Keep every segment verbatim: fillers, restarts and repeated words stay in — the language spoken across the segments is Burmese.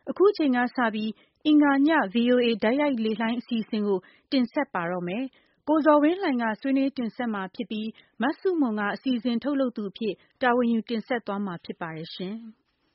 အခုချိန်ကစပြီးအင်္ဂါည ဗွီအိုအေတိုက်ရိုက်လေလှိုင်းအစီအစဉ်ကိုတင်ဆက်ပါတော့မယ်။ကိုဇော်ဝင်းလှိုင်ကဆွေးနွေးတင်ဆက်မှာဖြစ်ပြီးမဆုမွန်ကအစီအစဉ်ထုတ်လုပ်သူအဖြစ်တာဝန်ယူတင်ဆက်သွားမှာဖြစ်ပါတယ်ရှင်။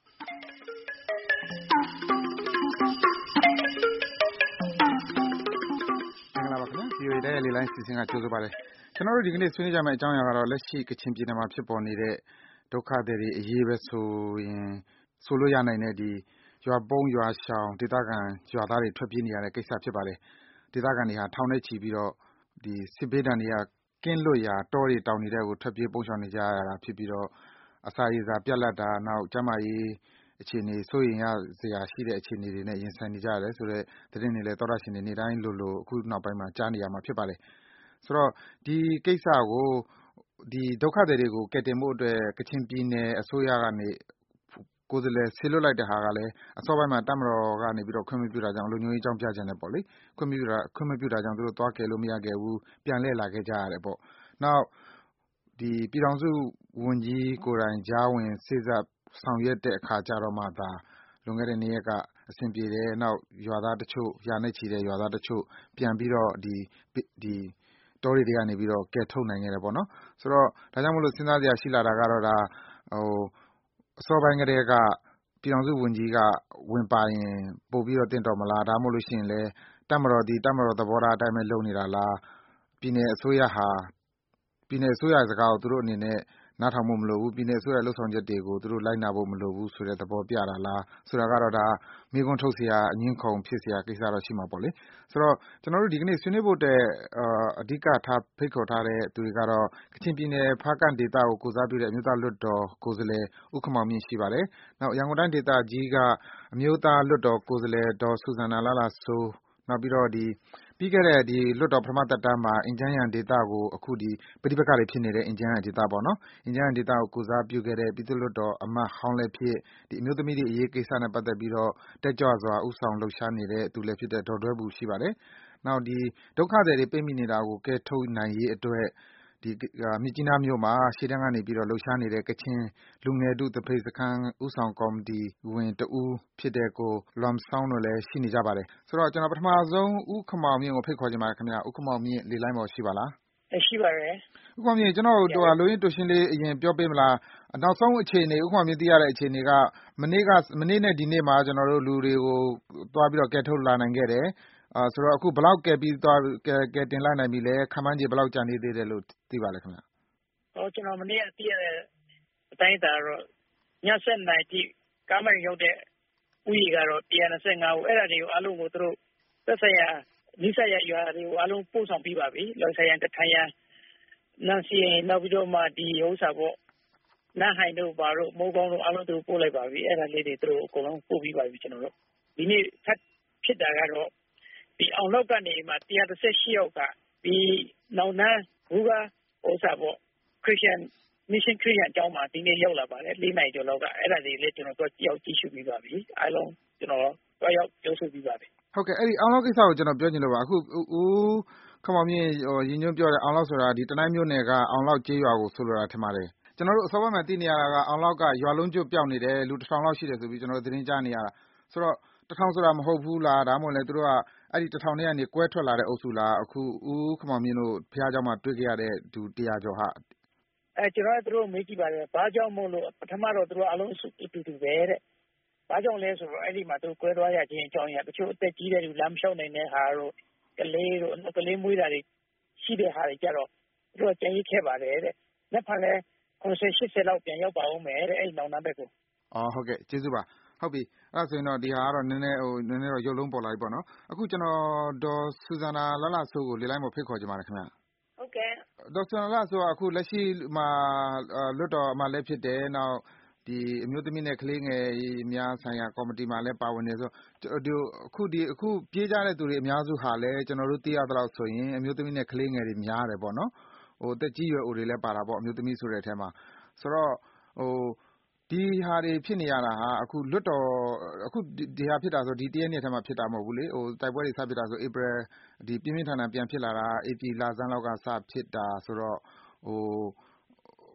မင်္ဂလာပါခင်ဗျာ ဗွီအိုအေတိုက်ရိုက်လေလှိုင်းအစီအစဉ်ကကြိုဆိုပါတယ်။ကျွန်တော်တို့ဒီကနေ့ဆွေးနွေးကြမယ့်အကြောင်းအရာကတော့လက်ရှိကချင်ပြည်နယ်မှာဖြစ်ပေါ်နေတဲ့ဒုက္ခသည်တွေအရေးပဲဆိုရင်ဆိုလို့ရနိုင်တဲ့ဒီရွာပုန်းရွာရှောင်ဒေသခံရွာသားတွေထွက်ပြေးနေရတဲ့ကိစ္စဖြစ်ပါတယ်။ဒေသခံတွေဟာထောင်နဲ့ချီပြီးတော့ဒီစစ်ဘေးဒဏ်တွေကကင်းလွတ်ရာတောတွေတောင်တွေထဲကိုထွက်ပြေးပုန်းရှောင်နေကြရတာဖြစ်ပြီးတော့အစာရေစာပြတ်လတ်တာနောက်ကျန်းမာရေးအခြေအနေစိုးရိမ်ရစရာရှိတဲ့အခြေအနေတွေနဲ့ရင်ဆိုင်နေကြရတယ်ဆိုတော့သတင်းတွေလည်းသောတာရှင်တွေနေ့တိုင်းလိုလိုအခုနောက်ပိုင်းမှာကြားနေရမှာဖြစ်ပါတယ်။ဆိုတော့ဒီကိစ္စကိုဒီဒုက္ခသည်တွေကိုကယ်တင်ဖို့အတွက်ကချင်ပြည်နယ်အစိုးရကနေကိုယ်စားလှယ်ဆေလွတ်လိုက်တဲ့ဟာကလည်းအစောပိုင်းမှာတပ်မတော်ကနေပြီးတော့ခွင့်မပြုတာကြောင့်လုံခြုံရေးအကြောင်းပြချက်နဲ့ပေါ့လေခွင့်မပြုတာခွင့်မပြုတာကြောင့်သူတို့သွားကယ်လို့မရခဲ့ဘူးပြန်လှည့်လာခဲ့ကြရတယ်ပေါ့နောက်ဒီပြည်တော်စုဝန်ကြီးကိုယ်တိုင်ကြားဝင်စေ့စပ်ဆောင်ရွက်တဲ့အခါကျတော့မှသာလွန်ခဲ့တဲ့နေ့ရက်ကအဆင်ပြေတယ်နောက်ရွာသားတချို့ရာနဲ့ချီတဲ့ရွာသားတချို့ပြန်ပြီးတော့ဒီဒီတောတွေကနေပြီးတော့ကယ်ထုတ်နိုင်ခဲ့တယ်ပေါ့နော်ဆိုတော့ဒါကြောင့်မလို့စဉ်းစားစရာရှိလာတာကတော့ဒါဟိုအစောပိုင်းကတည်းကပြည်တော်စုဝန်ကြီးကဝင်ပါရင်ပို့ပြီးတော့တင့်တော်မလားဒါမှမဟုတ်လို့ရှိရင်လည်းတပ်မတော်ဒီတပ်မတော်သဘောထားအတိုင်းပဲလုပ်နေတာလားပြည်နယ်အစိုးရဟာပြည်နယ်အစိုးရစကားကိုသူတို့အနေနဲ့နားထောင်ဖို့မလိုဘူးပြည်နယ်အစိုးရလှုပ်ဆောင်ချက်တွေကိုသူတို့လိုက်နာဖို့မလိုဘူးဆိုတဲ့သဘောပြတာလားဆိုတာကတော့ဒါမိကွန်းထုတ်เสียအငင်းခုန်ဖြစ်เสียကိစ္စတော့ရှိမှာပေါ့လေဆိုတော့ကျွန်တော်တို့ဒီကနေ့ဆွေးနွေးဖို့တဲ့အဓိကထားဖိတ်ခေါ်ထားတဲ့သူတွေကတော့ကချင်ပြည်နယ်ဖားကန့်ဒေသကိုကိုစားပြုတဲ့အမျိုးသားလွှတ်တော်ကိုယ်စားလှယ်ဥက္ကမောင်မြင့်ရှိပါတယ်နောက်ရန်ကုန်တိုင်းဒေသကြီးကအမျိုးသားလွှတ်တော်ကိုယ်စားလှယ်ဒေါ်ဆူဇန်နာလာလာဆိုနောက်ပြီးတော့ဒီပြီးခဲ့တဲ့ဒီလွှတ်တော်ပထမသက်တမ်းမှာအင်ဂျန်းယန်ဒေသကိုအခုဒီပဋိပက္ခတွေဖြစ်နေတဲ့အင်ဂျန်းယန်ဒေသပေါ့နော်အင်ဂျန်းယန်ဒေသကိုကိုစားပြုခဲ့တဲ့ပြည်သူ့လွှတ်တော်အမတ်ဟောင်းလည်းဖြစ်ဒီအမျိုးသမီးတွေအရေးကိစ္စနဲ့ပတ်သက်ပြီးတော့တက်ကြွစွာဥဆောင်လှုပ်ရှားနေတဲ့သူလည်းဖြစ်တဲ့ဒေါ်ဒွဲဘူရှိပါတယ်နောက်ဒီဒုက္ခသည်တွေပိတ်မိနေတာကိုကဲထုတ်နိုင်ရေးအတွက်ဒီမြစ်ကြီးနားမြို့မှာရှေ့တန်းကနေပြီးတော့လှုပ်ရှားနေတဲ့ကချင်လူငယ်တုတပိတ်စခန်းဥဆောင်ကော်မတီဝင်တဦးဖြစ်တဲ့ကိုလွမ်ဆောင်းတို့လည်းရှိနေကြပါတယ်ဆိုတော့ကျွန်တော်ပထမဆုံးဥက္ကမောင်မြင့်ကိုဖိတ်ခေါ်ချင်ပါတယ်ခင်ဗျာဥက္ကမောင်မြင့်လေလိုင်းပေါ်ရှိပါလားရှိပါတယ်ဥက္ကမောင်မြင့်ကျွန်တော်တို့လိုရင်းတူရှင်းလေးအရင်ပြောပေးမလားနောက်ဆုံးအခြေအနေဥက္ကမောင်မြင့်သိရတဲ့အခြေအနေကမနေ့ကမနေ့နဲ့ဒီနေ့မှာကျွန်တော်တို့လူတွေကိုသွားပြီးတော့ကဲထုတ်လာနိုင်ခဲ့တယ်အာဆိုတော့အခုဘယ်လောက်ကဲပြီးသွားကဲကဲတင်လိုက်နိုင်ပြီလဲခမန်းကြီးဘယ်လောက်ကြာနေသေးတယ်လို့သိပါလဲခင်ဗျာဟောကျွန်တော်မနေ့ကသိရတဲ့အတိုင်းဒါတော့ညဆက်နိုင်တိကားမရောက်တဲ့ဥယျာဉ်ကတော့one hundred twenty-fiveဦးအဲ့ဒါတွေကိုအလုံးကိုသူတို့သက်ဆိုင်ရာနိစ္စရရွာတွေကိုအလုံးပို့ဆောင်ပြီးပါပြီလောဆိုင်ရန်တထိုင်ရန်နန်စီနောက်ပြီးတော့မှဒီဥစ္စာပေါ့နားဟိုင်တို့ဘာတို့မိုးကောင်းတို့အလုံးသူပို့လိုက်ပါပြီအဲ့ဒါလေးတွေသူတို့အကုန်လုံးပို့ပြီးပါပြီကျွန်တော်တို့ဒီနေ့ဖတ်ဖြစ်တာကတော့ဒီအောင်လောက်ကနေမှone hundred thirty-eightယောက်ကဒီနောင်နန်းဘူးကဥစ္စာပေါ့ခရစ်ယာန်မစ်ရှင်ခရစ်ယာန်ကျောင်းမှာဒီနေ့ရောက်လာပါတယ်၄နိုင်ကျော်လောက်ကအဲ့ဒါတွေလည်းကျွန်တော်တို့ကြောက်ကြည့်ရှုပြီးပါပြီအားလုံးကျွန်တော်တော့ရောက်ပြောဆိုပြီးပါပြီဟုတ်ကဲ့အဲ့ဒီအောင်လောက်ကိစ္စကိုကျွန်တော်ပြောချင်လို့ပါအခုဦးခမောင်မြင့်ဟိုရင်းညွှန်းပြောတဲ့အောင်လောက်ဆိုတာဒီတနိုင်းမြို့နယ်ကအောင်လောက်ကျေးရွာကိုဆိုလိုတာထင်ပါတယ်ကျွန်တော်တို့အစောပိုင်းမှာသိနေရတာကအောင်လောက်ကရွာလုံးကျွတ်ပျောက်နေတယ်လူတစ်ထောင်လောက်ရှိတယ်ဆိုပြီးကျွန်တော်တို့သတင်းကြားနေရတာဆိုတော့တစ်ထောင်ဆိုတာမဟုတ်ဘူးလားဒါမှမဟုတ်လဲသူတို့ကအဲ့ဒီတစ်ထောင်ထဲကနေကွဲထွက်လာတဲ့အုပ်စုလားအခုဦးခမောင်မြင့်တို့ဖះเจ้าမှာတွေ့ကြရတဲ့သူone hundredကျော်ဟာအဲကျွန်တော်တို့မေးကြည့်ပါတယ်ဘာကြောင့်မို့လို့ပထမတော့သူတို့အလုံးအတူတူပဲတဲ့ဘာကြောင့်လဲဆိုတော့အဲ့ဒီမှာသူကွဲသွားရခြင်းအကြောင်းအရာတချို့အသက်ကြီးတဲ့လူလမ်းလျှောက်နိုင်တဲ့ဟာတို့ကလေးတို့ကလေးမွေးတာတွေရှိတဲ့ဟာတွေကြတော့သူတို့ကြံရစ်ခဲ့ပါတယ်တဲ့လက်ဖက်လဲninety eightyလောက်ပြန်ရောက်ပါဦးမယ်တဲ့အဲ့နောင်နာဘက်ကိုအော်ဟုတ်ကဲ့ကျေးဇူးပါဟုတ်ပြီအဲ့ဒါဆိုရင်တော့ဒီဟာကတော့နည်းနည်းဟိုနည်းနည်းတော့ရုပ်လုံးပေါ်လာပြီပေါ့နော်အခုကျွန်တော်ဒေါ်ဆူဇာနာလလဆိုးကိုလေလိုက်မဖိတ်ခေါ်ကြပါမယ်ခင်ဗျာဟုတ်ကဲ့ဒေါ်ဆူဇာနာလဆိုးကအခုလက်ရှိမှာလွတ်တော်အမှလည်းဖြစ်တယ်နောက်ဒီအမျိုးသမီးနဲ့ကလေးငယ်များဆိုင်ရာကော်မတီမှာလည်းပါဝင်နေဆိုဒီအခုဒီအခုပြေးကြတဲ့သူတွေအများစုဟာလည်းကျွန်တော်တို့သိရသလောက်ဆိုရင်အမျိုးသမီးနဲ့ကလေးငယ်တွေများတယ်ပေါ့နော်ဟိုတက်ကြီးရွယ်အိုတွေလည်းပါတာပေါ့အမျိုးသမီးဆိုတဲ့အထဲမှာဆိုတော့ဟိုဒီဟာတွေဖြစ်နေရတာဟာအခုလွတ်တော်အခုဒီဟာဖြစ်တာဆိုဒီတရက်နေ့ထဲမှာဖြစ်တာမဟုတ်ဘူးလေဟိုတိုက်ပွဲတွေစဖြစ်တာဆိုဧပြီဒီပြင်းပြင်းထန်ထန်ပြန်ဖြစ်လာတာဧပြီလဆန်းလောက်ကစဖြစ်တာဆိုတော့ဟို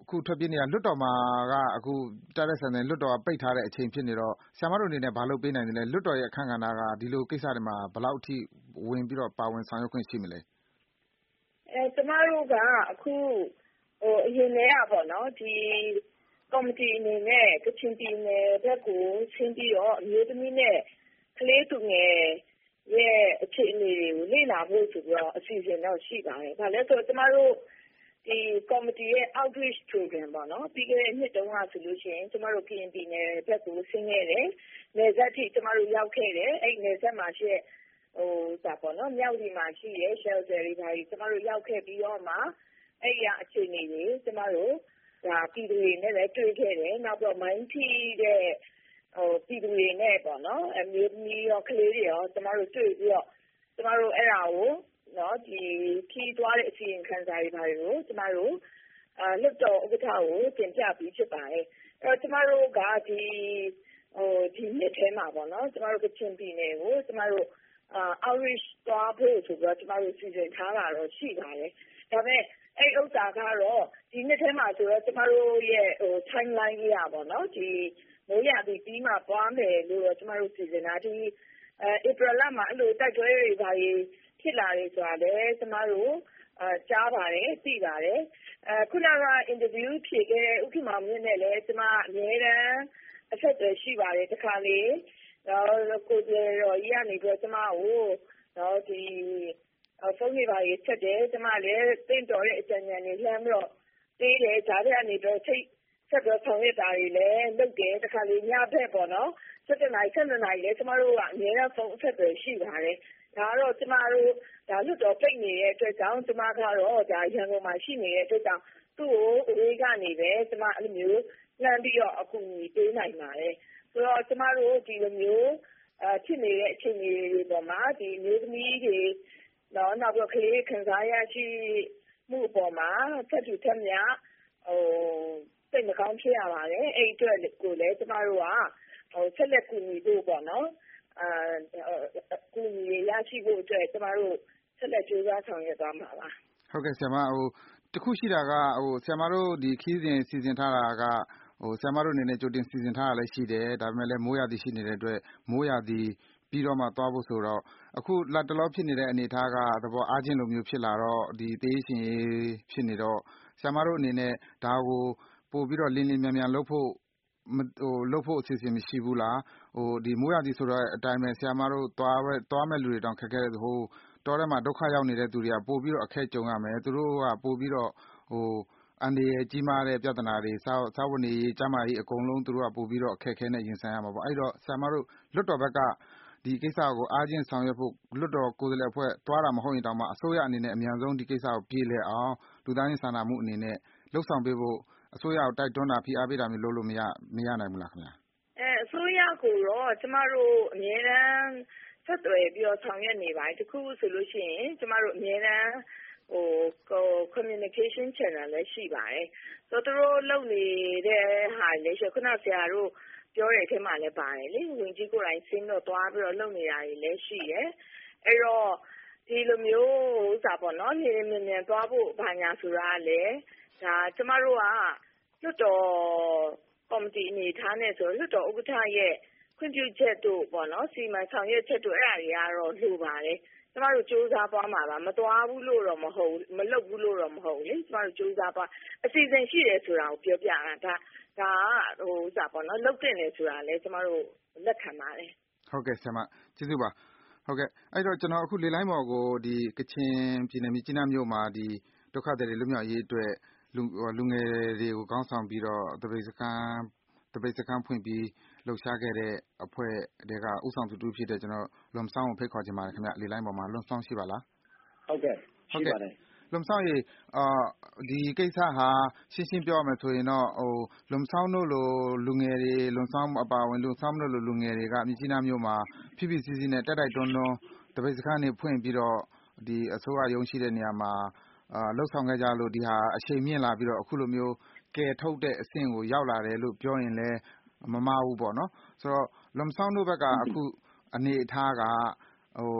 အခုထွက်ပြေးနေတာလွတ်တော်မှာကအခုတက်တဲ့ဆန်တဲ့လွတ်တော်ကပိတ်ထားတဲ့အချိန်ဖြစ်နေတော့ဆရာမတို့အနေနဲ့ဘာလုပ်ပေးနိုင်တယ်လဲလွတ်တော်ရဲ့အခန့်ကဏ္ဍကဒီလိုကိစ္စတွေမှာဘယ်လောက်အထိဝင်ပြီးတော့ပါဝင်ဆောင်ရွက်ခွင့်ရှိမလဲအဲကျမတို့ကအခုဟိုအရင်လည်းอ่ะပေါ့နော်ဒီကော်မတီအနေနဲ့ကချင်ပြည်နယ်ဘက်ကိုဆင်းပြီးတော့အမျိုးသမီးနဲ့ကလေးသူငယ်ရဲ့အခြေအနေတွေကိုလေ့လာဖို့ဆိုပြီးတော့အစီအစဉ်တော့ရှိပါတယ်။ဒါလည်းဆိုကျမတို့ဒီကော်မတီရဲ့ outreach program ပေါ့နော်ပြီးခဲ့တဲ့နှစ်တုန်းကဆိုလို့ရှိရင်ကျမတို့ကရင်ပြည်နယ်ဘက်ကိုဆင်းခဲ့တယ်။နယ်စပ်ထိကျမတို့ရောက်ခဲ့တယ်။အဲ့နယ်စပ်မှာရှိတဲ့ဟိုဒါပေါ့နော်မြောက်ဒီမှာရှိရဲ့ shelter တွေဒါကြီးကျမတို့ရောက်ခဲ့ပြီးတော့မှအဲ့ရအခြေအနေတွေကျမတို့ဒါပြည်သူတွေနဲ့လည်းတွေ့ခဲ့တယ်နောက်တော့မိုင်းထီတဲ့ဟိုပြည်သူတွေနဲ့ပေါ့နော်အမျိုးသမီးရောကလေးတွေရောကျမတို့တွေ့ပြီးတော့ကျမတို့အဲ့ဒါကိုနော်ဒီခီးသွားတဲ့အစီရင်ခံစာတွေပါတွေကိုကျမတို့အာလွတ်တော်ဥက္ကဋ္ဌကိုတင်ပြပြီးဖြစ်ပါတယ်အဲ့တော့ကျမတို့ကဒီဟိုဒီနှစ်ထဲမှာပေါ့နော်ကျမတို့ကချင်ပြည်နယ်ကိုကျမတို့အာ outreach သွားဖို့ဆိုတော့ကျမတို့စီစဉ်ထားတာတော့ရှိပါတယ်ဒါပေမဲ့အဲ့ဥစ္စာကတော့ဒီနှစ်ထဲမှာဆိုတော့ကျမတို့ရဲ့ဟို timeline ကြီးอ่ะပေါ့နော်ဒီမိုးရပြီးပြီးမှသွားမယ်လို့တော့ကျမတို့စီစဉ်တာဒီအဲ April လမှာအဲ့လိုတိုက်တွဲတွေပါဖြစ်လာတယ်ဆိုတာလည်းကျမတို့အာကြားပါတယ်သိပါတယ်အခုနက interview ဖြေခဲ့တဲ့ဥက္ကဋ္ဌမြင့်နဲ့လည်းကျမအများတန်းအဆက်အသွယ်ရှိပါတယ်တခါလေတော့ကိုယ်တော်ကြီးကနေပြီးတော့ကျမကိုတော့ဒီဖုန်းတွေပါရေးချက်တယ်ကျမလည်းတင့်တော်တဲ့အကြံဉာဏ်တွေလှမ်းပြီးတော့ပေးတယ်ဒါတွေကနေတော့ထိတ်ဆက်ပြီးဆောင်ရွက်တာတွေလည်းလုပ်တယ်တခါလေညဘက်ပေါ့နော်စက်တနာဆက်နေနိုင်လေကျမတို့ကအများအားဖုန်းအဆက်တွေရှိပါတယ်ဒါကတော့ကျမတို့ဒါလွတ်တော်ပြိတ်နေတဲ့အတွက်ကြောင့်ကျမကတော့ဒါရန်ကုန်မှာရှိနေတဲ့အတွက်ကြောင့်သူ့ကိုအဝေးကနေပဲကျမအဲ့လိုမျိုးလှမ်းပြီးတော့အကူအညီပေးနိုင်ပါတယ်ဆိုတော့ကျမတို့ဒီလိုမျိုးအဖြစ်နေတဲ့အခြေအနေတွေပေါ်မှာဒီမျိုးသမီးတွေနော်နောက်ပြီးကလေးခံစားရရှိမှုအပေါ်မှာဆက်ထူထက်မြဟိုစိတ်မကောင်းဖြစ်ရပါတယ်အဲ့အတွက်ကိုလည်းကျမတို့ကဟိုဆက်လက်ကူညီဖို့ပေါ့နော်အာကူညီရရှိဖို့အတွက်ကျမတို့ဆက်လက်ကြိုးစားဆောင်ရွက်သွားမှာပါဟုတ်ကဲ့ဆရာမဟိုတခုရှိတာကဟိုဆရာမတို့ဒီခီးစဉ်စီစဉ်ထားတာကဟိုဆရာမတို့အနေနဲ့ကြိုတင်စီစဉ်ထားတာလည်းရှိတယ်ဒါပေမဲ့လည်းမိုးရာသီရှိနေတဲ့အတွက်မိုးရာသီပြီးတော့မှသွားဖို့ဆိုတော့အခုလက်တလောဖြစ်နေတဲ့အနေအထားကသဘောအားချင်းလိုမျိုးဖြစ်လာတော့ဒီသေးရှင်ဖြစ်နေတော့ဆရာမတို့အနေနဲ့ဒါကိုပို့ပြီးတော့လင်းလင်းမြန်မြန်လုပ်ဖို့ဟိုလုပ်ဖို့အစီအစဉ်မရှိဘူးလားဟိုဒီမိုးရာသီဆိုတော့အတိုင်းပဲဆရာမတို့သွားသွားမဲ့လူတွေတောင်ခက်ခဲဟိုတော်ထဲမှာဒုက္ခရောက်နေတဲ့သူတွေကပို့ပြီးတော့အခက်ကြုံရမယ်သူတို့ကပို့ပြီးတော့ဟိုအန်ဒီရဲ့ကြီးမားတဲ့ပြဿနာတွေစာစာဝန်တွေကျမကြီးအကုန်လုံးသူတို့ကပို့ပြီးတော့အခက်ခဲနဲ့ရင်ဆိုင်ရမှာပေါ့အဲ့တော့ဆရာမတို့လွတ်တော်ဘက်ကဒီကိစ္စကိုအားချင်းဆောင်ရွက်ဖို့လွတ်တော်ကိုယ်စားလှယ်အဖွဲ့သွားတာမဟုတ်ရင်တောင်မှအစိုးရအနေနဲ့အမြန်ဆုံးဒီကိစ္စကိုပြေလည်အောင်လူသားချင်းစာနာမှုအနေနဲ့လှုပ်ဆောင်ပေးဖို့အစိုးရကိုတိုက်တွန်းတာဖိအားပေးတာမျိုးလုပ်လို့မရမရနိုင်ဘူးလားခင်ဗျာအဲအစိုးရကိုတော့ကျမတို့အများတန်းဆက်သွယ်ပြီးတော့ဆောင်ရွက်နေပါတယ်တခုဆိုလို့ရှိရင်ကျမတို့အများတန်းဟို communication channel လည်းရှိပါတယ်ဆိုတော့သူတို့လုပ်နေတဲ့ဟာလည်းရှိခုနဆရာတို့ပြောတဲ့အထက်မှာလည်းပါတယ်လေဝင်ကြီးကိုယ်တိုင်ဆင်းတော့သွားပြီးတော့လုပ်နေတာတွေလည်းရှိရဲအဲ့တော့ဒီလိုမျိုးဟိုစားပေါ့နော်နေနေမြန်မြန်သွားဖို့ဘာညာဆိုတာလည်းဒါကျမတို့ကလွတ်တော်ကော်မတီအနေထားနဲ့ဆိုလွတ်တော်ဥက္ကဋ္ဌရဲ့ခွင့်ပြုချက်တို့ပေါ့နော်စီမံဆောင်ရွက်ချက်တို့အဲ့ဒါတွေကတော့လိုပါတယ်ကျမတို့စူးစမ်းသွားမှာပါမသွားဘူးလို့တော့မဟုတ်မလုပ်ဘူးလို့တော့မဟုတ်လေကျမတို့စူးစမ်းသွားအစီအစဉ်ရှိတယ်ဆိုတာကိုပြောပြတာဒါဒါဟိုဥစားပေါ့နော်လုတ်တင်တယ်ဆိုတာလည်းကျမတို့လက်ခံပါတယ်ဟုတ်ကဲ့ဆရာမကျေးဇူးပါဟုတ်ကဲ့အဲ့တော့ကျွန်တော်အခုလေလိုင်းပေါ်ကိုဒီကချင်ပြည်နယ်မြစ်ကြီးနားမြို့မှာဒီဒုက္ခသည်တွေလူမျိုးရေးအတွက်လူလူငယ်တွေကိုခေါင်းဆောင်ပြီးတော့တပိတ်စခန်းတပိတ်စခန်းဖွင့်ပြီးလှုပ်ရှားခဲ့တဲ့အဖွဲ့တွေကဥဆောင်သူတူဖြစ်တဲ့ကျွန်တော်လွန်ဆောင်ကိုဖိတ်ခေါ်ချင်ပါတယ်ခင်ဗျလေလိုင်းပေါ်မှာလွန်ဆောင်ရှိပါလားဟုတ်ကဲ့ရှိပါတယ်လွန်ဆောင်ရေအာဒီကိစ္စဟာရှင်းရှင်းပြောရမယ်ဆိုရင်တော့ဟိုလွန်ဆောင်တို့လိုလူငယ်တွေလွန်ဆောင်အပါဝင်လွန်ဆောင်တို့လိုလူငယ်တွေကမြကြီးနားမြို့မှာဖိဖိစီးစီးနဲ့တက်တိုက်တွန်းတွန်းတပိတ်စခန်းတွေဖွင့်ပြီးတော့ဒီအစိုးရရုံးရှိတဲ့နေရာမှာအာလှုပ်ဆောင်ခဲ့ကြလို့ဒီဟာအချိန်မြင့်လာပြီးတော့အခုလိုမျိုးကယ်ထုတ်တဲ့အဆင့်ကိုရောက်လာတယ်လို့ပြောရင်လည်းမမှားဘူးပေါ့နော်ဆိုတော့လွန်ဆောင်တို့ဘက်ကအခုအနေအထားကဟို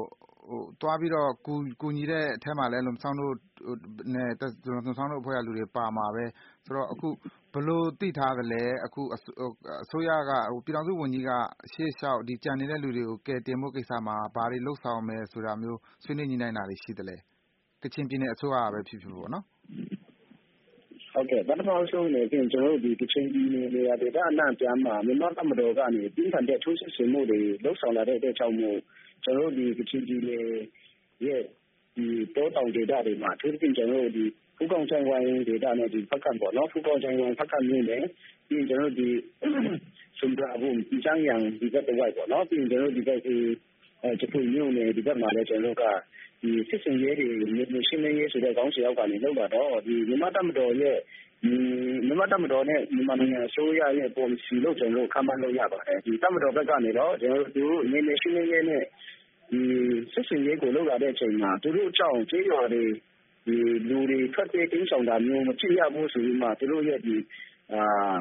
ဟိုသွားပြီးတော့ကူကူညီတဲ့အထက်မှာလည်းလုံဆောင်တို့နဲ့လုံဆောင်တို့အဖွဲ့ကလူတွေပါမှာပဲဆိုတော့အခုဘယ်လိုသိထားသလဲအခုအစိုးရကဟိုပြည်ထောင်စုဝန်ကြီးကရှေ့လျှောက်ဒီကြံနေတဲ့လူတွေကိုကယ်တင်ဖို့ကိစ္စမှာဘာတွေလှုပ်ဆောင်မယ်ဆိုတာမျိုးဆွေးနွေးညှိနှိုင်းတာတွေရှိသလဲကချင်ပြည်နယ်အစိုးရကပဲဖြစ်ဖြစ်ပေါ့နော်ဟုတ်ကဲ့ပထမဆုံးအနေဖြင့်ကျွန်တော်တို့ဒီကချင်ပြည်နယ်နေရာဒေသအနှံ့ပြားမှာမြန်မာတပ်မတော်ကနေပြည်ထောင်တဲ့ထိုးစစ်ဆင်မှုတွေလှုပ်ဆောင်လာတဲ့အတွက်ကြောင့်မို့ကျွန်တော်တို့ဒီကချင်ပြည်နယ်ရဲ့ဒီတောတောင်ဒေသတွေမှာသူတို့ကျွန်တော်တို့ဒီဖူးကောင်ချိုင်ဝိုင်းဒေသနဲ့ဒီဖက်ကန်ပေါ့နော်ဖူးကောင်ချိုင်ဝိုင်းဖက်ကန်မြို့နယ်ပြီးကျွန်တော်တို့ဒီဆွမ်ဘရာဘူးဒီချမ်းရံဒီဘက်တဝိုက်ပေါ့နော်ပြီးကျွန်တော်တို့ဒီဘက်ဒီအဲချပွေမြို့နယ်ဒီဘက်မှာလည်းကျွန်တော်တို့ကဒီစစ်စင်ရဲတွေမြေရှင်းနေရဲဆိုတဲ့ကောင်းစီရောက်ကနေလောက်လာတော့ဒီမြန်မာတပ်မတော်ရဲ့ဒီမြန်မာတပ်မတော်နဲ့မြန်မာနိုင်ငံအစိုးရရဲ့ policy လို့ကျွန်တော်တို့ခန့်မှန်းလို့ရပါတယ်ဒီတပ်မတော်ဘက်ကနေတော့ကျွန်တော်တို့သူမြေမြေရှင်းနေရဲနဲ့ဒီစစ်စင်ရဲကိုလောက်လာတဲ့အချိန်မှာသူတို့အကြောင်းကျေးရွာတွေဒီလူတွေထွက်ပြေးတင်းဆောင်တာမျိုးမဖြစ်ရဘူးဆိုပြီးမှသူတို့ရဲ့ဒီအာ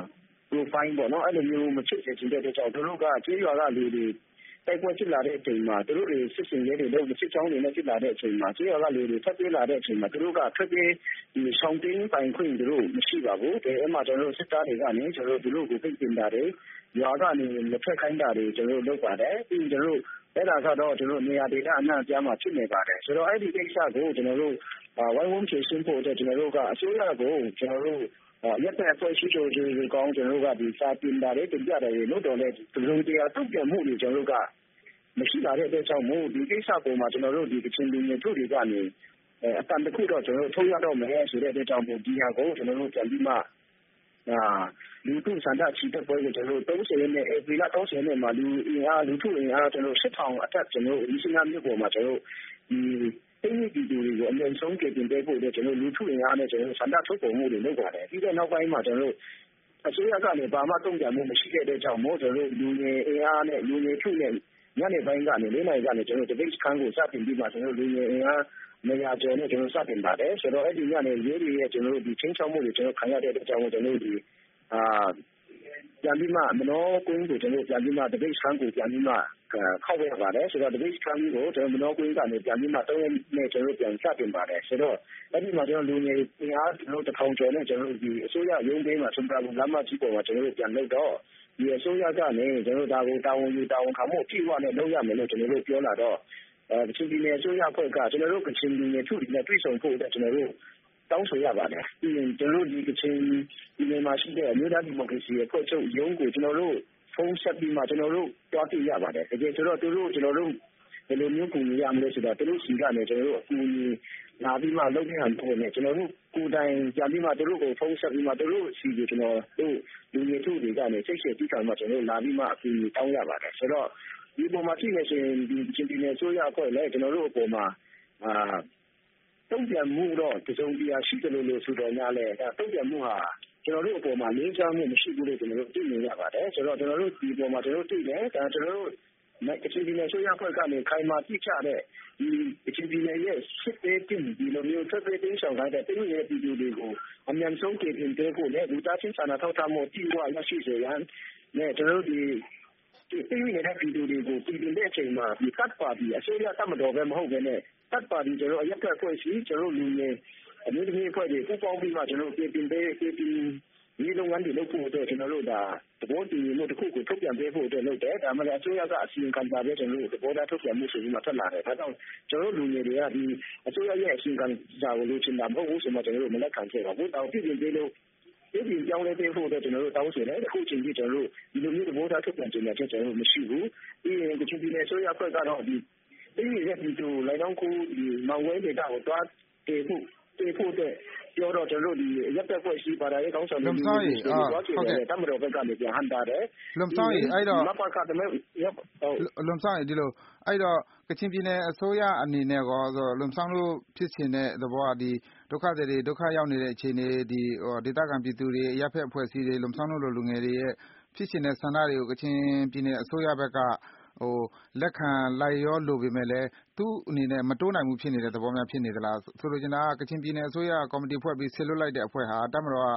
profile ပေါ့နော်အဲ့လိုမျိုးမဖြစ်စေချင်တဲ့အတွက်ကြောင့်သူတို့ကကျေးရွာကလူတွေတိုက်ပွဲဖြစ်လာတဲ့အချိန်မှာသူတို့တွေစစ်စင်ရဲတွေလို့စစ်ချောင်းတွေနဲ့ဖြစ်လာတဲ့အချိန်မှာကျေးရွာကလူတွေထွက်ပြေးလာတဲ့အချိန်မှာသူတို့ကထွက်ပြေးဒီဆောင်တင်းပိုင်ခွင့်သူတို့မရှိပါဘူးအဲအမှကျွန်တော်တို့စစ်သားတွေကနေကျွန်တော်တို့သူတို့ကိုဖိတ်တင်တာတွေရွာကနေမထွက်ခိုင်းတာတွေကျွန်တော်တို့လုပ်ပါတယ်ပြီးကျွန်တော်တို့အဲ့ဒါကတော့ကျွန်တော်တို့နေရာဒေသအနှံ့အပြားမှာဖြစ်နေပါတယ်ဆိုတော့အဲ့ဒီကိစ္စကိုကျွန်တော်တို့ဝိုင်းဝန်းဖြေရှင်းဖို့အတွက်ကျွန်တော်တို့ကအစိုးရကိုကျွန်တော်တို့ရက်တဲ့အဖွဲ့ရှိချိုတွေကောင်းကျွန်တော်တို့ကဒီစာတင်တာတွေတင်ပြတယ်လို့တော့လေဒီလိုတရားတုံ့ပြန်မှုတွေကျွန်တော်တို့ကမရှိလာတဲ့အတွက်ကြောင့်မို့ဒီကိစ္စပေါ်မှာကျွန်တော်တို့ဒီကချင်လူမျိုးတို့တွေကနေအတန်တခုတော့ကျွန်တော်တို့ထုတ်ရတော့မယ်ဆိုတဲ့အတွက်ကြောင့်မို့ဒီဟာကိုကျွန်တော်တို့ပြန်ပြီးမှအာလူထုစံတချီတဲ့ပွဲကိုကျွန်တော်တို့သုံးဆယ်နဲ့ဧပြီလသုံးဆယ်နဲ့မှာလူအင်အားလူထုအင်အားကျွန်တော်တို့ရှစ်ထောင်အထက်ကျွန်တော်တို့ဒီစင်ကာမြို့ပေါ်မှာကျွန်တော်တို့ဒီတိကျဒီလူတွေကိုအမြင့်ဆုံးကြိမ်တင်ပေးဖို့အတွက်ကျွန်တော်လူထုအင်အားနဲ့ကျွန်တော်စံတထုတ်ပုံမှုတွေလုပ်ပါတယ်ပြီးတော့နောက်ပိုင်းမှာကျွန်တော်တို့အစိုးရကလည်းဘာမှတုံ့ပြန်မှုမရှိတဲ့အတွက်ကြောင့်မို့ကျွန်တော်တို့လူငယ်အင်အားနဲ့လူငယ်ထုနဲ့ညနေပိုင်းကနေလေးနိုင်ကနေကျွန်တော်တို့ debate ခန်းကိုစတင်ပြီးမှကျွန်တော်တို့လူငယ်အင်အားနေရာကျော်နဲ့ကျွန်တော်စတင်ပါတယ်ဆိုတော့အဲ့ဒီညနေရေးတွေရဲ့ကျွန်တော်တို့ဒီချင်းချောင်းမှုတွေကျွန်တော်ခံရတဲ့အတွက်ကြောင့်ကျွန်တော်တို့ဒီအာပြန်ပြီးမှမနောကွင်းကိုကျွန်တော်ပြန်ပြီးမှ debate ခန်းကိုပြန်ပြီးမှခောက်ရပါတယ်ဆိုတော့ debate ခန်းကိုကျွန်တော်မနောကွင်းကနေပြန်ပြီးမှသုံးရက်နဲ့ကျွန်တော်ပြန်စတင်ပါတယ်ဆိုတော့အဲ့ဒီမှာကျွန်တော်လူငယ်အင်အားကျွန်တော်တစ်ထောင်ကျော်နဲ့ကျွန်တော်ဒီအစိုးရရုံးပေးမှာဆွမ်းပြဘူးလမ်းမကြီးပေါ်မှာကျွန်တော်ပြန်လုပ်တော့ဒီအစိုးရကနေကျွန်တော်ဒါကိုတာဝန်ယူတာဝန်ခံမှုအပြည့်အဝနဲ့လုပ်ရမယ်လို့ကျွန်တော်တို့ပြောလာတော့အဲကချင်ပြည်နယ်အစိုးရအဖွဲ့ကကျွန်တော်တို့ကချင်ပြည်နယ်ထုတွေနဲ့တွေ့ဆုံဖို့အတွက်ကျွန်တော်တို့တောင်းဆိုရပါတယ်ပြီးရင်ကျွန်တော်တို့ဒီကချင်ပြည်နယ်မှာရှိတဲ့အမျိုးသားဒီမိုကရေစီအဖွဲ့ချုပ်ရုံးကိုကျွန်တော်တို့ဖုန်းဆက်ပြီးမှကျွန်တော်တို့တွားသိရပါတယ်တကယ်ဆိုတော့သူတို့ကျွန်တော်တို့ဘယ်လိုမျိုးကူညီရမလဲဆိုတော့သူတို့စီကနေကျွန်တော်တို့အကူအညီလာပြီးမှလုပ်တဲ့ဟန်ပုံနဲ့ကျွန်တော်တို့ကိုယ်တိုင်ပြန်ပြီးမှသူတို့ကိုဖုန်းဆက်ပြီးမှသူတို့စီကိုကျွန်တော်တို့လူငယ်ထုတွေကနေစိတ်ဆက်ပြီးမှကျွန်တော်တို့လာပြီးမှအကူအညီတောင်းရပါတယ်ဆိုတော့ဒီပုံမှာကြည့်နေရင်ဒီချင်းပြည်နယ်ဆိုရအဖွဲ့လည်းကျွန်တော်တို့အပေါ်မှာအာတုံ့ပြန်မှုတော့တစုံတရာရှိတယ်လို့လို့ဆိုတော့ညလဲဒါတုံ့ပြန်မှုဟာကျွန်တော်တို့အပေါ်မှာလေးချောင်းမှုမရှိဘူးလို့ကျွန်တော်တို့သိနေရပါတယ်ဆိုတော့ကျွန်တော်တို့ဒီပုံမှာကျွန်တော်တို့သိတယ်ဒါကျွန်တော်တို့ကချင်ပြည်နယ်ဆိုရအဖွဲ့ကနေခိုင်မာပြချတဲ့ဒီကချင်ပြည်နယ်ရဲ့စစ်သေးတင်ဒီလိုမျိုးသက်သေတင်းဆောင်တဲ့တင်းရဲ့ပြည်သူတွေကိုအမြန်ဆုံးကြိမ်တင်ပေးဖို့နဲ့လူသားချင်းစာနာထောက်ထားမှုတည်ဝရရှိစေရန်နဲ့ကျွန်တော်တို့ဒီဒီပြည်နေတဲ့ပြည်သူတွေကိုပြည်တင်တဲ့အချိန်မှာဒီကတ်ပါတီအစိုးရတပ်မတော်ပဲမဟုတ်ဘဲနဲ့ကတ်ပါတီကျွန်တော်အရက်ဖက်ဖွဲ့စည်းကျွန်တော်လူငယ်အမျိုးသမီးအဖွဲ့တွေပူးပေါင်းပြီးမှကျွန်တော်ပြည်တင်ပေးပြည်တင်ဒီလုပ်ငန်းတွေလုပ်ဖို့အတွက်ကျွန်တော်တို့ဒါသဘောတူညီမှုတစ်ခုကိုထုတ်ပြန်ပေးဖို့အတွက်လုပ်တယ်ဒါမှလည်းအစိုးရကအစီအခံပါပဲကျွန်တော်တို့သဘောထားထုတ်ပြန်မှုဆိုပြီးမှထွက်လာတယ်ဒါကြောင့်ကျွန်တော်တို့လူငယ်တွေကဒီအစိုးရရဲ့အစီအခံစာကိုလိုချင်တာမဟုတ်ဘူးဆိုမှကျွန်တော်တို့မလက်ခံခဲ့ပါဘူးတောင်ပြည်ပြင်ပေးလို့ဒီပြင်ကြောင်းလဲပေးဖို့အတွက်ကျွန်တော်တို့တောင်းဆိုတယ်အခုချိန်ကြီးကျွန်တော်တို့ဒီလိုမျိုးသဘောထားထုတ်ပြန်ကြေညာချက်ကျွန်တော်တို့မရှိဘူးပြီးရင်ကချင်ပြည်နယ်အစိုးရအဖွဲ့ကတော့ဒီဒီရဲ့ဒီလိုလိုက်တော့ကိုဒီမောင်ဝဲဒေတာကိုတွားတည်ဖို့တည်ဖို့တဲ့ပြောတော့ကျွန်တော်တို့ဒီရက်သက်ဖွဲ့ရှိပါတာရဲ့ကောင်းဆောင်တွေဒီဟုတ်ကဲ့တမတော်ဘက်ကနေပြန်ဟန်တာတယ်လုံဆောင်ရင်အဲ့တော့မပကတမဲလုံဆောင်ရင်ဒီလိုအဲ့တော့ကချင်ပြည်နယ်အစိုးရအနေနဲ့ကောဆိုလုံဆောင်လို့ဖြစ်ရှင်တဲ့သဘောကဒီဒုက္ခတွေတွေဒုက္ခရောက်နေတဲ့အခြေအနေဒီဟိုဒေသခံပြည်သူတွေရက်ဖက်အဖွဲ့အစည်းတွေလုံဆောင်လို့လူငယ်တွေရဲ့ဖြစ်ရှင်တဲ့ဆန္ဒတွေကိုကချင်ပြည်နယ်အစိုးရဘက်ကဟိုလက်ခံလိုက်ရောလို့ပေမဲ့လည်းသူ့အနေနဲ့မတိုးနိုင်ဘူးဖြစ်နေတဲ့သဘောများဖြစ်နေသလားဆိုလိုချင်တာကကချင်ပြည်နယ်အစိုးရကော်မတီဖွဲ့ပြီးဆစ်လွတ်လိုက်တဲ့အဖွဲ့ဟာတမတော်က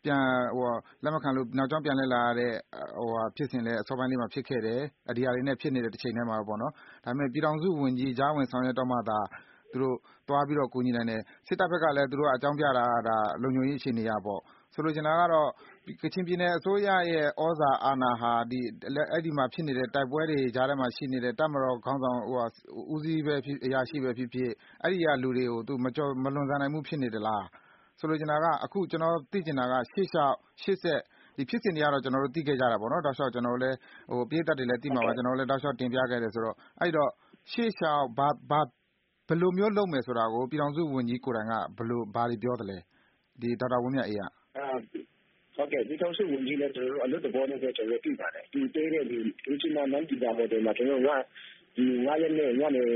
ပြန်ဟိုလက်မခံလို့နောက်ကျောင်းပြန်လဲလာရတဲ့ဟိုဖြစ်စဉ်လဲအစောပိုင်းလေးမှာဖြစ်ခဲ့တယ်ဒီဟာတွေနဲ့ဖြစ်နေတဲ့တစ်ချိန်တည်းမှာပေါ့နော်ဒါပေမဲ့ပြည်ထောင်စုဝန်ကြီးကြားဝင်ဆောင်ရွက်တော့မှသာသူတို့သွားပြီးတော့ကူညီနိုင်တယ်စစ်တပ်ဘက်ကလည်းသူတို့အကြောင်းပြတာဒါလုံခြုံရေးအခြေအနေရပေါ့ဆိုလိုချင်တာကတော့ကချင်ပြည်နယ်အစိုးရရဲ့ဩဇာအာဏာဟာဒီအဲ့ဒီမှာဖြစ်နေတဲ့တိုက်ပွဲတွေကြားထဲမှာရှိနေတဲ့တပ်မတော်ခေါင်းဆောင်ဟိုဦးစီးပဲဖြစ်အရာရှိပဲဖြစ်ဖြစ်အဲ့ဒီကလူတွေကိုသူမကြော်မလွန်ဆန်နိုင်မှုဖြစ်နေတယ်လားဆိုလိုချင်တာကအခုကျွန်တော်သိချင်တာကရှေ့လျှောက်ရှေ့ဆက်ဒီဖြစ်စဉ်တွေကတော့ကျွန်တော်တို့သိခဲ့ကြတာပေါ့နော်တောက်လျှောက်ကျွန်တော်တို့လည်းဟိုပြည်သက်တွေလည်းသိမှာပါကျွန်တော်တို့လည်းတောက်လျှောက်တင်ပြခဲ့တယ်ဆိုတော့အဲ့တော့ရှေ့လျှောက်ဘာဘာဘယ်လိုမျိုးလုပ်မယ်ဆိုတာကိုပြည်ထောင်စုဝန်ကြီးကိုယ်တိုင်ကဘယ်လိုဘာတွေပြောတယ်လဲဒီဒေါက်တာဝင်းမြတ်အေးကဟုတ်ကဲ့ဒီကောင်စုဝန်ကြီးလည်းကျွန်တော်တို့အလုပ်သဘောနဲ့ကျွန်တော်တို့ပြည်ပါတယ်ဒီသေးတဲ့ဒီ regional manager ပေါ်တယ်မှာကျွန်တော်တို့ကဒီငါးရက်နဲ့ညနေည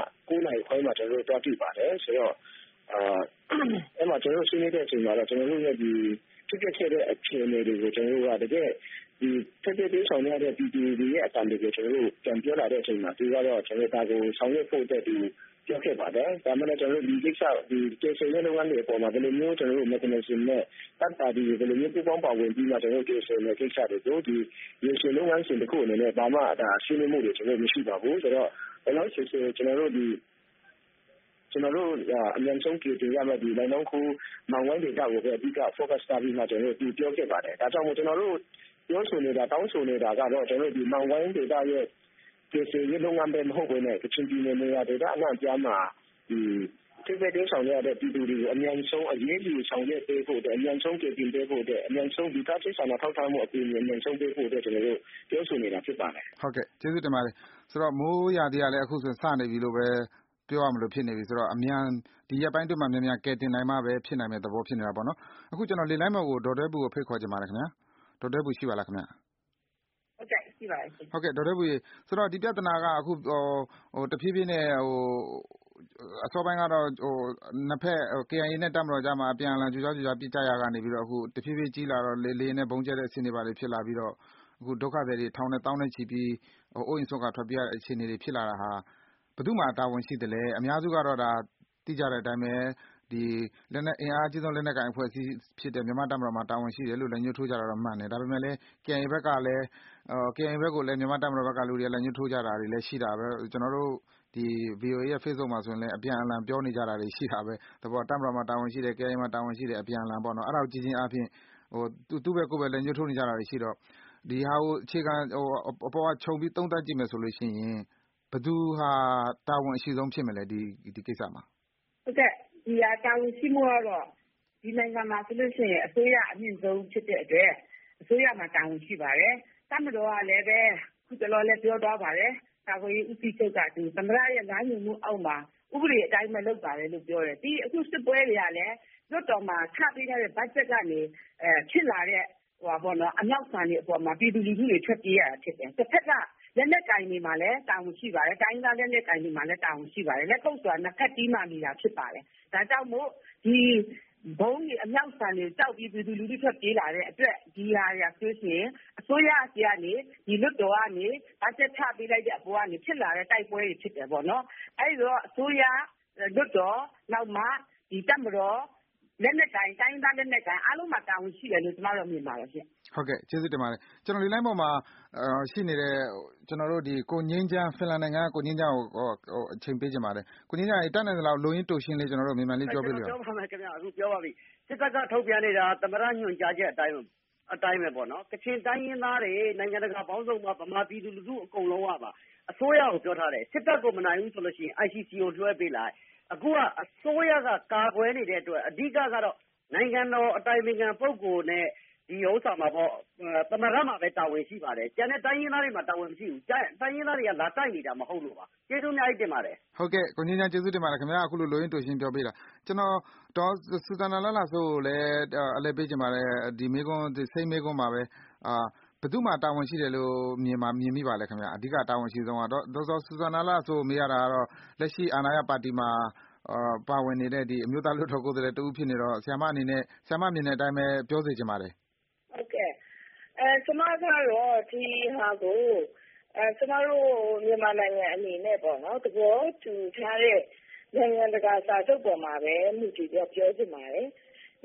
9နာရီခွဲမှာကျွန်တော်တို့တွားပြည်ပါတယ်ဆိုတော့အာအဲ့မှာကျွန်တော်တို့ဆွေးနွေးတဲ့အချိန်မှာတော့ကျွန်တော်တို့ရဲ့ဒီဖြစ်ဖြစ်ခဲ့တဲ့အခြေအနေတွေကိုကျွန်တော်တို့ကတကယ်ဒီတက်တက်သေးဆောင်ရတဲ့ပြည်သူတွေရဲ့အတန်တွေကိုကျွန်တော်တို့ပြန်ပြောလာတဲ့အချိန်မှာဒီကတော့ကျွန်တော်တို့ဒါကိုဆောင်ရွက်ဖို့အတွက်ဒီပြောခဲ့ပါတယ်ဒါမှလည်းကျွန်တော်တို့ဒီကိစ္စဒီကျေစင်ရဲ့လုပ်ငန်းတွေအပေါ်မှာဘယ်လိုမျိုးကျွန်တော်တို့ mechanism နဲ့တပ်ပါတီဘယ်လိုမျိုးပူးပေါင်းပါဝင်ပြီးမှကျွန်တော်တို့ကျေစင်ရဲ့ကိစ္စတွေကိုဒီကျေစင်လုပ်ငန်းစဉ်တစ်ခုအနေနဲ့ဘာမှဒါရှင်းလင်းမှုတွေကျွန်တော်မရှိပါဘူးဆိုတော့ဘယ်လိုဆိုဆိုကျွန်တော်တို့ဒီကျွန်တော်တို့အမြန်ဆုံးကြည့်ရမယ်ဒီနိုင်ငံခုမောင်ဝိုင်းဒေတာကိုပဲအဓိက focus ထားပြီးမှကျွန်တော်တို့ပြောခဲ့ပါတယ်ဒါကြောင့်မို့ကျွန်တော်တို့ပြောဆိုနေတာတောင်းဆိုနေတာကတော့ကျွန်တော်တို့ဒီမောင်ဝိုင်းဒေတာရဲ့ကျေစင်ရဲ့လုပ်ငန်းပဲမဟုတ်ဘဲနဲ့ကချင်ပြည်နယ်နေရာဒေတာအနှံ့ပြားမှာဒီစစ်စစ်တင်းဆောင်ရတဲ့ပြည်သူတွေကိုအမြန်ဆုံးအရေးကြီးဆောင်ရွက်ပေးဖို့အမြန်ဆုံးကြိုတင်ပေးဖို့အမြန်ဆုံးဒီကချစ်ဆောင်ထောက်ထားမှုအပြင်အမြန်ဆုံးပေးဖို့ကျွန်တော်တို့ပြောဆိုနေတာဖြစ်ပါတယ်ဟုတ်ကဲ့ကျေးဇူးတင်ပါတယ်ဆိုတော့မိုးရာသီကလည်းအခုဆိုစနေပြီလို့ပဲပြောရမလို့ဖြစ်နေပြီဆိုတော့အမြန်ဒီရက်ပိုင်းတွေမှာမြန်မြန်ကဲတင်နိုင်မှပဲဖြစ်နိုင်မယ့်သဘောဖြစ်နေတာပေါ့နော်အခုကျွန်တော်လေလိုင်းမော်ကိုဒေါ်တဲဘူးကိုဖိတ်ခေါ်ချင်ပါတယ်ခင်ဗျာဒေါ်တဲဘူးရှိပါလားခင်ဗျာဟုတ်ကဲ့ရှိပါတယ်ဟုတ်ကဲ့ဒေါ်တဲဘူးဆိုတော့ဒီပြဿနာကအခုဟိုဟိုတဖြည်းဖြည်းနဲ့ဟိုအစောပိုင်းကတော့ဟိုနှစ်ဖက် K I A နဲ့တပ်မတော်ကြားမှာအပြန်အလှန်ကြိုးကြားကြိုးကြားပြစ်ကြရကနေပြီးတော့အခုတဖြည်းဖြည်းကြီးလာတော့လေလေနဲ့ဘုံကျတဲ့ဆင်းနေပါလေဖြစ်လာပြီးတော့အခုဒုက္ခသည်တွေထောင်နဲ့တောင်းနဲ့ချီပြီးဟိုအိုးအိမ်ဆော့ကထွက်ပြေးရတဲ့အခြေအနေတွေဖြစ်လာတာဟာဘယ်သူမှတာဝန်ရှိတယ်လေအများစုကတော့ဒါသိကြတဲ့အတိုင်းပဲဒီလက်နက်အင်အားကြီးဆုံးလက်နက်ကိုင်အဖွဲ့အစည်းဖြစ်တဲ့မြန်မာတပ်မတော်မှာတာဝန်ရှိတယ်လို့လည်းညှို့ထိုးကြတာတော့မှန်တယ်ဒါပေမဲ့လည်း K I A ဘက်ကလည်းအော် K I A ဘက်ကိုလည်းမြန်မာတပ်မတော်ဘက်ကလူတွေကလည်းညှို့ထိုးကြတာတွေလည်းရှိတာပဲကျွန်တော်တို့ဒီ V O A ရဲ့ Facebook မှာဆိုရင်လည်းအပြန်အလှန်ပြောနေကြတာတွေရှိတာပဲသဘောတပ်မတော်မှာတာဝန်ရှိတယ် K I A မှာတာဝန်ရှိတယ်အပြန်အလှန်ပေါ့နော်အဲ့ဒါကိုကြည်ချင်းအပြင်ဟိုသူ့ဘက်ကိုပဲလည်းညှို့ထိုးနေကြတာတွေရှိတော့ဒီဟာကိုအခြေခံဟိုအပေါ်ကခြုံပြီးသုံးသပ်ကြည့်မယ်ဆိုလို့ရှိရင်ဘယ်သူဟာတာဝန်အရှိဆုံးဖြစ်မလဲဒီဒီကိစ္စမှာဟုတ်ကဲ့ဒီဟာတာဝန်ရှိမှုကတော့ဒီနိုင်ငံမှာဆိုလို့ရှိရင်အစိုးရအမြင့်ဆုံးဖြစ်တဲ့အတွက်အစိုးရမှာတာဝန်ရှိပါတယ်တပ်မတော်ကလည်းပဲခုတလောလည်းပြောသွားပါတယ်တာဝန်ကြီးဦးစီးချုပ်ကဒီသမရရဲ့နားညွှန်မှုအောက်မှာဥပဒေအတိုင်းပဲလုပ်ပါတယ်လို့ပြောတယ်ဒီအခုစစ်ပွဲတွေကလည်းလွတ်တော်မှာချပေးတဲ့ဘတ်ဂျက်ကနေအဲဖြစ်လာတဲ့ဟိုပါဘောနော်အမြောက်ဆန်တွေအပေါ်မှာပြည်သူလူထုတွေထွက်ပြေးရတာဖြစ်တယ်တစ်ဖက်ကလက်လက်ကင်တွေမှာလည်းတာဝန်ရှိပါတယ်တိုင်းသားလက်လက်ကင်တွေမှာလည်းတာဝန်ရှိပါတယ်လက်ကုပ်ဆိုတာနှစ်ဖက်တီးမှနေတာဖြစ်ပါတယ်ဒါကြောင့်မို့ဒီဘုံကြီးအမြောက်ဆန်တွေတောက်ပြီးပြည်သူလူထုထွက်ပြေးလာတဲ့အတွက်ဒီဟာရဆိုရှင်အစိုးရအစီကနေဒီလွတ်တော်ကနေဘတ်ဂျက်ချပေးလိုက်တဲ့အပေါ်ကနေဖြစ်လာတဲ့တိုက်ပွဲတွေဖြစ်တယ်ပေါ့နော်အဲဒီတော့အစိုးရလွတ်တော်နောက်မှဒီတပ်မတော်လက်နက်ကိုင်တိုင်းသားလက်နက်ကိုင်အားလုံးမှာတာဝန်ရှိတယ်လို့ကျွန်တော်တို့မြင်ပါတယ်ရှင်ဟုတ်ကဲ့ကျေးဇူးတင်ပါတယ်ကျွန်တော်ဒီလိုင်းပေါ်မှာရှိနေတဲ့ကျွန်တော်တို့ဒီကိုငင်းချမ်းဖင်လန်နိုင်ငံကကိုငင်းချမ်းကိုဟိုအချိန်ပေးကြပါတယ်ကိုငင်းချမ်းတက်နိုင်သလောက်လိုရင်းတူရှင်းလေးကျွန်တော်တို့မြန်မာလေးပြောပြလို့ပြောပါမယ်ခင်ဗျာအခုပြောပါပြီစစ်တပ်ကထုတ်ပြန်နေတာသမရညွှန်ကြားချက်အတိုင်းအတိုင်းပဲပေါ့နော်ကချင်တိုင်းရင်းသားတွေနိုင်ငံတကာပေါင်းစုံမှာဗမာပြည်သူလူထုအကုန်လုံးကပါအစိုးရကိုပြောထားတယ်စစ်တပ်ကိုမနိုင်ဘူးဆိုလို့ရှိရင် I C C ကိုလွှဲပေးလိုက်အခုကအစိုးရကကာကွယ်နေတဲ့အတွက်အဓိကကတော့နိုင်ငံတော်အတိုင်ပင်ခံပုဂ္ဂိုလ်နဲ့ဒီဥစ္စာမှာပေါ့သမရမှာပဲတာဝန်ရှိပါတယ်ကျန်တဲ့တိုင်းရင်းသားတွေမှာတာဝန်မရှိဘူးတိုင်းရင်းသားတွေကလာတိုက်နေတာမဟုတ်လို့ပါကျေးဇူးအများကြီးတင်ပါတယ်ဟုတ်ကဲ့ကိုငင်းချမ်းကျေးဇူးတင်ပါတယ်ခင်ဗျာအခုလိုလိုရင်းတူရှင်းပြောပေးတာကျွန်တော်တော့စူဇာနာလာလာဆိုလည်းအလဲပေးချင်ပါတယ်ဒီမေကွန်းဒီစိတ်မေကွန်းမှာပဲအာဘယ်သူမှတာဝန်ရှိတယ်လို့မြင်မှာမြင်မိပါလဲခင်ဗျာအဓိကတာဝန်ရှိဆုံးကတော့ဒေါက်တာစူဇာနာလာဆိုမေးရတာကတော့လက်ရှိအာဏာရပါတီမှာအာပါဝင်နေတဲ့ဒီအမျိုးသားလွှတ်တော်ကိုယ်စားလှယ်တဦးဖြစ်နေတော့ဆရာမအနေနဲ့ဆရာမမြင်တဲ့အတိုင်းပဲပြောစေချင်ပါတယ်ဟုတ်ကဲ့အဲကျွန်မကတော့ဒီဟာကိုအဲကျွန်တော်တို့မြန်မာနိုင်ငံအနေနဲ့ပေါ့နော်တဘောတူထားတဲ့နိုင်ငံတကာစာချုပ်ပေါ်မှာပဲမြူတည်ပြောပြောချင်ပါတယ်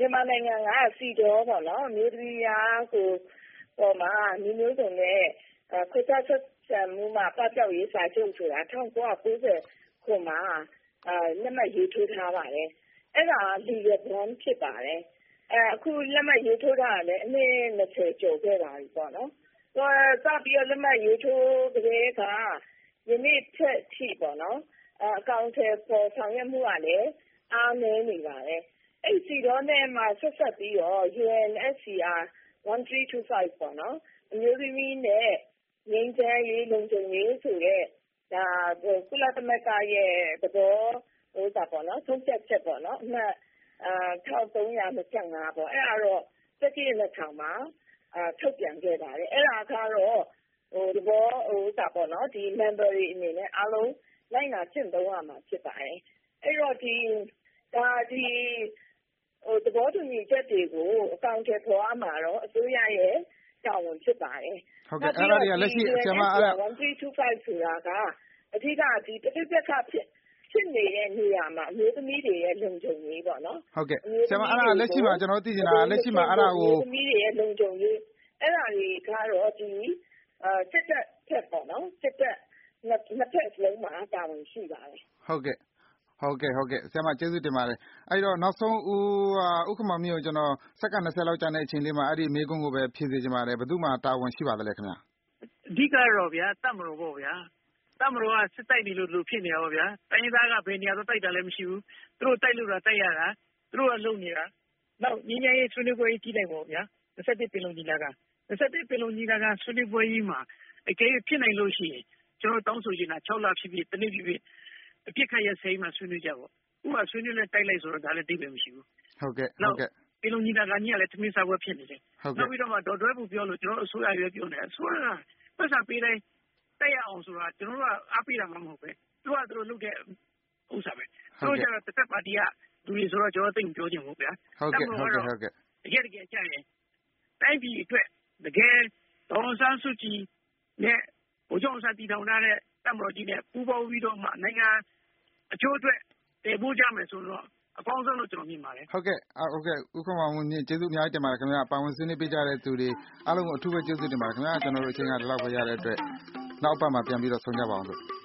မြန်မာနိုင်ငံကစီတော်ပေါ့နော်မျိုးသမီးများကိုပေါ်မှာမျိုးမျိုးစုံနဲ့ခွဲခြားဆက်ဆံမှုမှာပပျောက်ရေးစာချုပ်ဆိုတာ၁၉၉၀ခုမှာလက်မှတ်ရေးထိုးထားပါတယ်အဲ့ဒါ legal bond ဖြစ်ပါတယ်အခုလက်မှတ်ရေးထိုးထားတယ်အနည်း၂၀ကျော်ခဲ့ပါပြီပေါ့နော်စပြီးတော့လက်မှတ်ရေးထိုးကလေးကယနေ့ထက်ထိပေါ့နော်အကောင့်ထဲပေါ်ဆောင်ရွက်မှုကလည်းအားနည်းနေပါတယ်အဲ့ဒီတော့နဲ့မှာဆက်ဆက်ပြီးတော့ U N S C R one three two five ပေါ့နော်အမျိုးသမီးနဲ့ငြိမ်းချမ်းရေးလုံခြုံရေးဆိုတဲ့ဒါကုလသမဂ္ဂရဲ့သဘောဟိုတာပေါ့နော်ဆုံးဖြတ်ချက်ပေါ့နော်အမှတ်အာone thousand three hundred twenty-fiveပေါ့အဲ့ဒါတော့စက်ကြီးလက်ထောင်မှာအာထုတ်ပြန်ခဲ့ပါတယ်အဲ့ဒါကတော့ဟိုသဘောဟိုတာပေါ့နော်ဒီ member တွေအနေနဲ့အားလုံးလိုက်နာကျင့်သုံးရမှာဖြစ်ပါတယ်အဲ့တော့ဒီဒါဒီဟိုသဘောတူညီချက်တွေကိုအကောင့်ထဲပေါ်အမှာတော့အစိုးရရဲ့တာဝန်ဖြစ်ပါတယ်ဟုတ်ကဲ့အဲ့ဒါတွေကလက်ရှိဆရာမအဲ့ဒါ one three two fiveဆိုတာကအဓိကဒီတစ်တစ်တစ်ခါဖြစ်ဖြစ်နေတဲ့နေရာမှာအမျိုးသမီးတွေရဲ့လုံခြုံရေးပေါ့နော်ဟုတ်ကဲ့ဆရာမအဲ့ဒါလက်ရှိမှာကျွန်တော်သိချင်တာလက်ရှိမှာအဲ့ဒါကိုအမျိုးသမီးတွေရဲ့လုံခြုံရေးအဲ့ဒါတွေကတော့ဒီအာစစ်တပ်ဖက်ပေါ့နော်စစ်တပ်နှစ်ဖက်လုံးမှာတာဝန်ရှိပါတယ်ဟုတ်ကဲ့ဟုတ်ကဲ့ဟုတ်ကဲ့ဆရာမကျေးဇူးတင်ပါတယ်အဲ့တော့နောက်ဆုံးဦးဥက္ကမောင်မျိုးကိုကျွန်တော်စက္ကန့်၂၀လောက်ကြာတဲ့အချိန်လေးမှာအဲ့ဒီမေးခွန်းကိုပဲဖြေစေချင်ပါတယ်ဘယ်သူမှတာဝန်ရှိပါသလဲခင်ဗျာအဓိကတော့ဗျာတတ်မလို့ပေါ့ဗျာတတ်မလို့ကစစ်တိုက်နေလို့လို့ဖြစ်နေတာပေါ့ဗျာတိုင်းသားကဘယ်နေရာတော့တိုက်တာလည်းမရှိဘူးသူတို့တိုက်လို့တာတိုက်ရတာသူတို့ကလုံနေတာနောက်ညီညာရေးဆွေးနွေးပွဲကြီးတိုက်ပေါ့ဗျာ၂၁ပင်လုံကြီးလာက၂၁ပင်လုံကြီးလာကဆွေးနွေးပွဲကြီးမှာအကယ်ဖြစ်နိုင်လို့ရှိရင်ကျွန်တော်တောင်းဆိုချင်တာ၆လဖြစ်ဖြစ်တနည်းဖြစ်ဖြစ်အပြစ်ခတ်ရစိမ်းမှာဆွေးနွေးကြပေါ့ဥပမာဆွေးနွေးလဲတိုက်လိုက်ဆိုတော့ဒါလည်းတိတ်ပဲမရှိဘူးဟုတ်ကဲ့ဟုတ်ကဲ့ပင်လုံကြီးလာကကြီးကလည်းသမင်းစားပွဲဖြစ်နေတယ်နောက်ပြီးတော့မှဒေါ်တွဲပူပြောလို့ကျွန်တော်အစိုးရရွေးပြောနေအစိုးရကပတ်စာပေးတိုင်းတိုက်ရအောင်ဆိုတာကျွန်တော်တို့ကအားပေးတာမှမဟုတ်ပဲသူကသူတို့လုပ်တဲ့ဥစ္စာပဲသူတို့ကျတော့တစ်ဖက်ပါတီကလူတွေဆိုတော့ကျွန်တော်သိမပြောချင်ဘူးဗျာဟုတ်ကဲ့ဟုတ်ကဲ့ဟုတ်ကဲ့တကယ်တကယ်ကြားရင်တိုင်းပြည်အတွက်တကယ်ဒေါ်ဆန်းစုကြည်နဲ့ဘုရားဆရာတီထောင်ထားတဲ့တပ်မတော်ကြီးနဲ့ပူးပေါင်းပြီးတော့မှနိုင်ငံအကျိုးအတွက်တည်ဖို့ကြမယ်ဆိုတော့အကောင်းဆုံးလို့ကျွန်တော်မြင်ပါတယ်ဟုတ်ကဲ့ဟုတ်ကဲ့ဥက္ကမောင်မြင့်ကျေးဇူးအများကြီးတင်ပါတယ်ခင်ဗျာပါဝင်ဆွေးနွေးပေးကြတဲ့သူတွေအားလုံးကိုအထူးပဲကျေးဇူးတင်ပါတယ်ခင်ဗျာကျွန်တော်တို့အချိန်ကဒီလောက်ပဲရတဲ့အတွက်နောက်ပတ်မှာပြန်ပြီးတော့ဆုံကြပါအောင်လို့